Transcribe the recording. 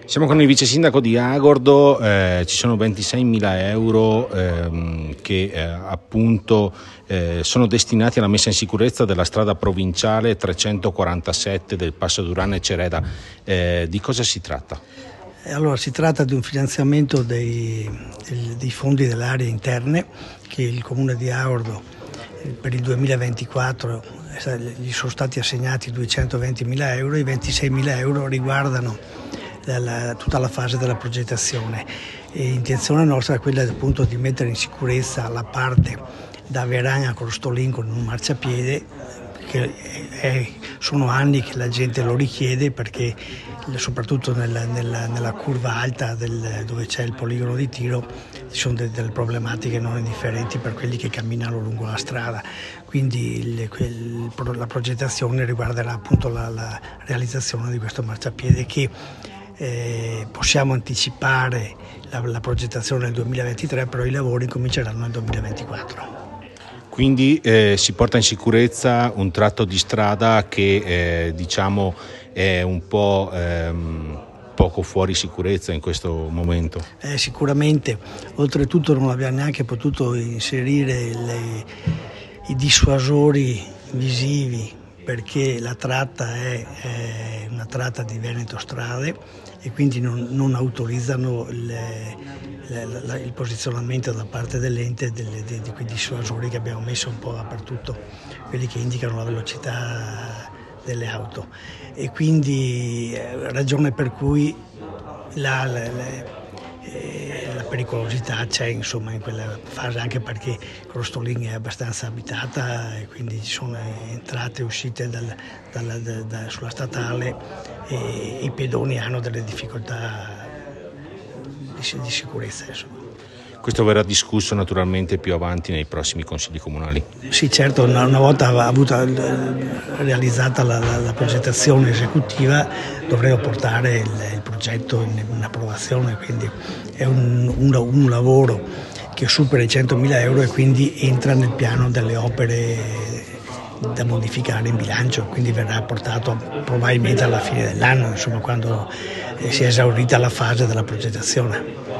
Siamo con il vice sindaco di Agordo, ci sono 26.000 euro che appunto sono destinati alla messa in sicurezza della strada provinciale 347 del Passo d'Urania e Cereda. Di cosa si tratta? Allora, si tratta di un finanziamento dei fondi delle aree interne che il Comune di Agordo per il 2024 gli sono stati assegnati 220.000 euro, i 26.000 euro riguardano tutta la fase della progettazione. L'intenzione nostra è quella appunto di mettere in sicurezza la parte da Veragna a Crostolin con un marciapiede, che sono anni che la gente lo richiede, perché soprattutto nella curva alta dove c'è il poligono di tiro ci sono delle problematiche non indifferenti per quelli che camminano lungo la strada. Quindi la progettazione riguarderà appunto la realizzazione di questo marciapiede che possiamo anticipare la progettazione nel 2023, però i lavori cominceranno nel 2024. Quindi si porta in sicurezza un tratto di strada che diciamo è un po' poco fuori sicurezza in questo momento. Sicuramente, oltretutto non abbiamo neanche potuto inserire i dissuasori visivi, perché la tratta è una tratta di Veneto Strade e quindi non autorizzano il posizionamento da parte dell'ente di quei dissuasori che abbiamo messo un po' dappertutto, quelli che indicano la velocità delle auto, e quindi ragione per cui la pericolosità c'è, insomma, in quella fase, anche perché Crostolin è abbastanza abitata e quindi ci sono entrate e uscite sulla statale e i pedoni hanno delle difficoltà di sicurezza, insomma. Questo verrà discusso naturalmente più avanti nei prossimi consigli comunali. Sì, certo, una volta realizzata la progettazione esecutiva dovremo portare il progetto in approvazione, quindi è un lavoro che supera i 100.000 euro e quindi entra nel piano delle opere da modificare in bilancio, quindi verrà portato probabilmente alla fine dell'anno, insomma, quando si è esaurita la fase della progettazione.